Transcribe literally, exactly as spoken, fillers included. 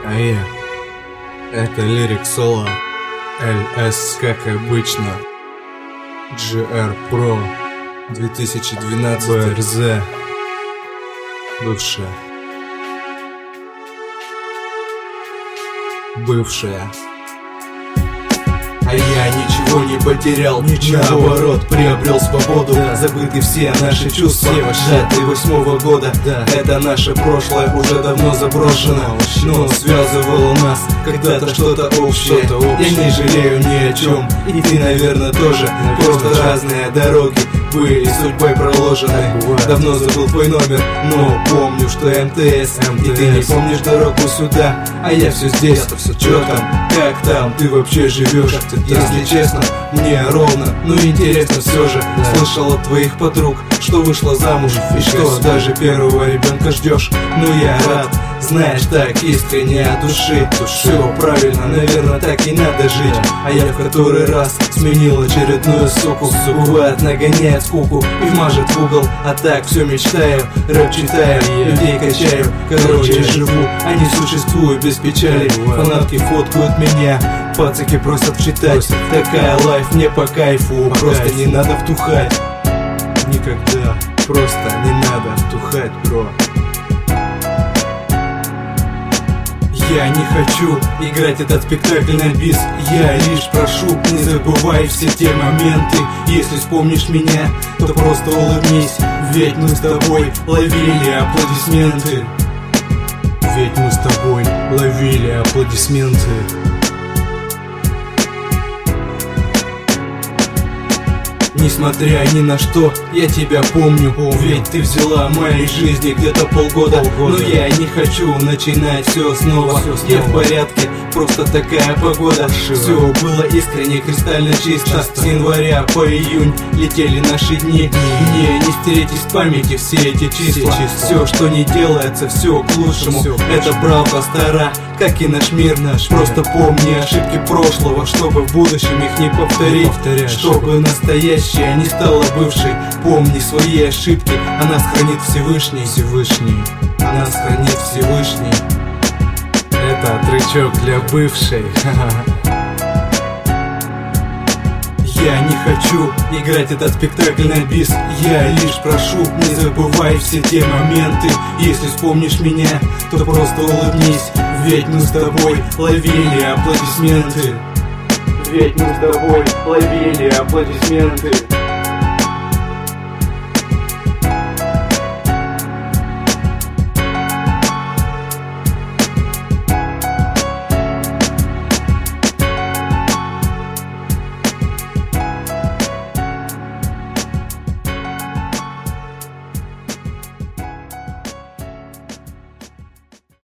А я, это Lyric Solo, эл эс, как обычно, джи ар Pro две тысячи двенадцать, би эр зет, бывшая, бывшая. А я ничего не потерял, ничего. Наоборот, приобрел свободу, да. Забыты все наши чувства, даты восьмого года, да. Это наше прошлое, уже давно заброшено, но связывало нас когда-то что-то общее. что общее Я не жалею ни о чем, и ты, наверное, тоже, наверное, просто тоже. Разные дороги были судьбой проложены. Бывает. Давно забыл твой номер, но помню, что эм тэ эс, эм тэ эс. И ты не помнишь дорогу сюда, а я все здесь. Все чё там, как там, ты вообще живешь? Если честно, мне ровно, но интересно все же. Да. Слышал от твоих подруг, что вышла замуж, и что даже первого ребенка ждешь. Ну я рад, знаешь, так искренне от души. Все правильно, наверное, так и надо жить. А я в который раз сменил очередную суку. Бывает, нагоняет скуку и вмажет в угол. А так все мечтаю, рэп читаю, людей качаю. Короче, живу, а не существую без печали. Фанатки фоткают меня, пацаки просят читать. Такая лайф мне по кайфу, просто не надо втухать. Никогда, просто не надо втухать, бро. Я не хочу играть этот спектакль на бис. Я лишь прошу, не забывай все те моменты. Если вспомнишь меня, то просто улыбнись. Ведь мы с тобой ловили аплодисменты. Ведь мы с тобой ловили аплодисменты. Несмотря ни на что, я тебя помню. Ведь ты взяла моей жизни где-то полгода, полгода. Но я не хочу начинать все снова. все снова Я в порядке, просто такая погода. Шива. Все было искренне, кристально чисто. чисто С января по июнь летели наши дни. Мне не стереть из памяти все эти числа. Все, что не делается, все к лучшему. все Это правда стара, как и наш мир. Наш просто мир. Помни ошибки прошлого, чтобы в будущем их не повторить. Не чтобы настоящее не стала бывшей. Помни свои ошибки, а нас хранит Всевышний. Всевышний, а нас хранит Всевышний. Это отрычок для бывшей. Я не хочу играть этот спектакль на бис. Я лишь прошу, не забывай все те моменты. Если вспомнишь меня, то просто улыбнись. Ведь мы с тобой ловили аплодисменты. Ведь мы с тобой ловили аплодисменты.